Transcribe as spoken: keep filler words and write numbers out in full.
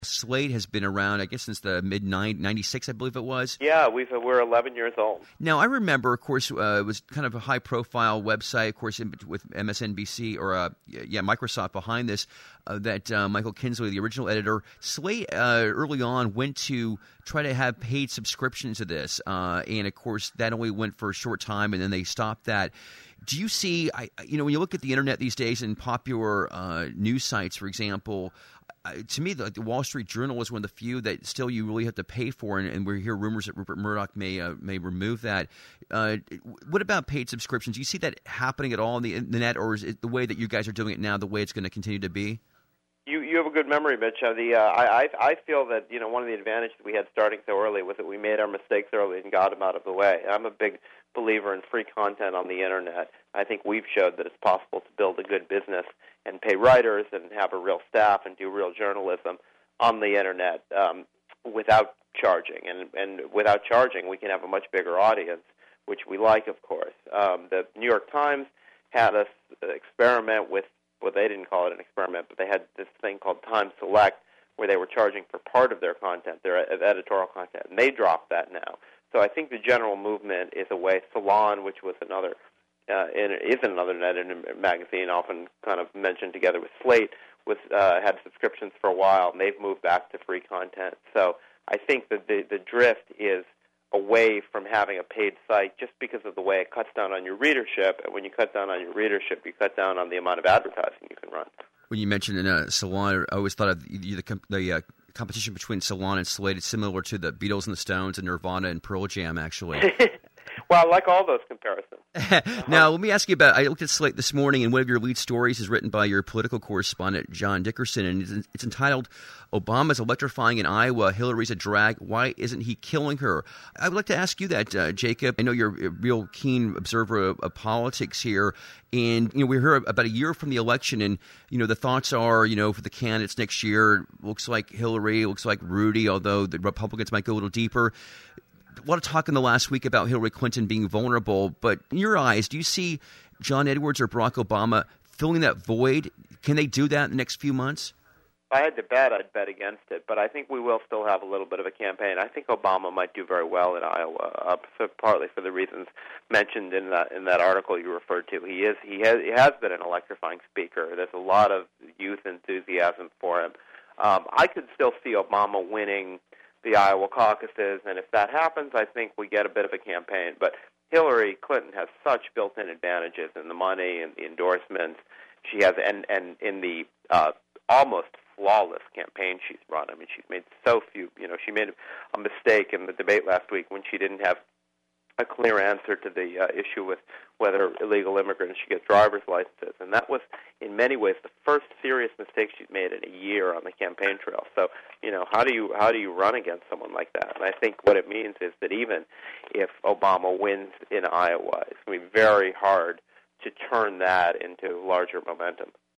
Slate has been around, I guess, since the mid ninety-six, I believe it was. Yeah, we've, we're eleven years old. Now, I remember, of course, uh, it was kind of a high-profile website, of course, in, with M S N B C or uh, yeah, Microsoft behind this, uh, that uh, Michael Kinsley, the original editor, Slate uh, early on went to try to have paid subscriptions to this, uh, and of course, that only went for a short time, and then they stopped that. Do you see, I, you know, when you look at the internet these days and popular uh, news sites, for example, uh, to me, the, the Wall Street Journal is one of the few that still you really have to pay for, and, and we hear rumors that Rupert Murdoch may uh, may remove that. Uh, what about paid subscriptions? Do you see that happening at all in the, in the net, or is it the way that you guys are doing it now the way it's going to continue to be? You you have a good memory, Mitch. Uh, the uh, I I feel that you know one of the advantages we had starting so early was that we made our mistakes early and got them out of the way. I'm a big believer in free content on the internet. I think we've showed that it's possible to build a good business and pay writers and have a real staff and do real journalism on the internet um, without charging. And and without charging, we can have a much bigger audience, which we like, of course. Um, the New York Times had us experiment with. Well, they didn't call it an experiment, but they had this thing called Time Select, where they were charging for part of their content, their editorial content, and they dropped that now. So I think the general movement is away. Salon, which was another, uh, in, is another net magazine, often kind of mentioned together with Slate, was uh, had subscriptions for a while, and they've moved back to free content. So I think that the the drift is away from having a paid site just because of the way it cuts down on your readership. And when you cut down on your readership, you cut down on the amount of advertising you can run. When you mentioned in uh, Salon, I always thought of the, the, the uh, competition between Salon and Slate. It's similar to the Beatles and the Stones and Nirvana and Pearl Jam, actually. Well, I like all those comparisons. Now, let me ask you about, I looked at Slate this morning, and one of your lead stories is written by your political correspondent, John Dickerson, and it's, it's entitled, Obama's Electrifying in Iowa, Hillary's a Drag, Why Isn't He Killing Her? I would like to ask you that, uh, Jacob. I know you're a real keen observer of, of politics here, and you know we're here about a year from the election, and you know the thoughts are, you know, for the candidates next year, looks like Hillary, looks like Rudy, although the Republicans might go a little deeper. A lot of talk in the last week about Hillary Clinton being vulnerable, but in your eyes, do you see John Edwards or Barack Obama filling that void? Can they do that in the next few months? If I had to bet, I'd bet against it, but I think we will still have a little bit of a campaign. I think Obama might do very well in Iowa, uh, so partly for the reasons mentioned in that in that article you referred to. He is he has he has been an electrifying speaker. There's a lot of youth enthusiasm for him. Um, I could still see Obama winning the Iowa caucuses, and if that happens, I think we get a bit of a campaign. But Hillary Clinton has such built-in advantages in the money and the endorsements. She has, and and in the uh, almost flawless campaign she's run. I mean, she's made so few. You know, she made a mistake in the debate last week when she didn't have a clear answer to the uh, issue with whether illegal immigrants should get driver's licenses, and that was, in many ways, the first serious mistake she's made in a year on the campaign trail. So, you know, how do you how do you run against someone like that? And I think what it means is that even if Obama wins in Iowa, it's going to be very hard to turn that into larger momentum.